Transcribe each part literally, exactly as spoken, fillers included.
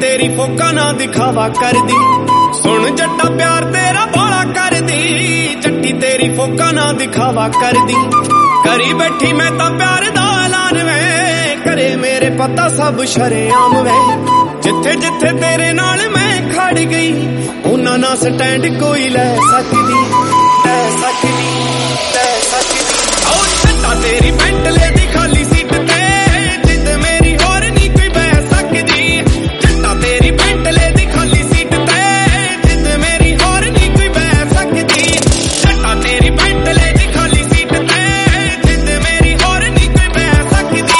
तेरी फोका ना दिखावा कर दी, सुन जट्टा प्यार तेरा बाला कर दी। जट्टी तेरी फोका ना दिखावा कर दी, करी बैठी मैं ता प्यार दा ऐलान वे, करे मेरे पता सब शरेआम वे। जिथे जिथे तेरे नाल मैं खड़ गई, उन्हां ना स्टैंड कोई लै सकदी, लै सकदी, लै सकदी। ओ जट्टा तेरी बेंटले दी खाली सीट ते जिद मेरी होर नी कोई बह सकदी। जट्टा तेरी बेंटले दी खाली सीट ते जिद मेरी होर नी कोई बह सकदी। जट्टा तेरी बेंटले दी खाली सीट ते जिद मेरी होर नी कोई बह सकदी।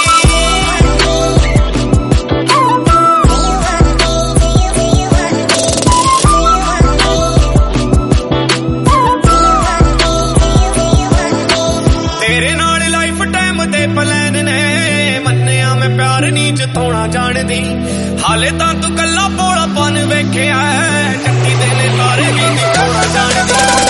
तेरे नाल लाइफ टाइम दे प्लान ने मन्निया मैं प्यार नी जताउणा जाणदी, हाले तां तू कल्ला भोलापन वेखिया, जट्टी दे ने तारे नी जताउणा जाणदी।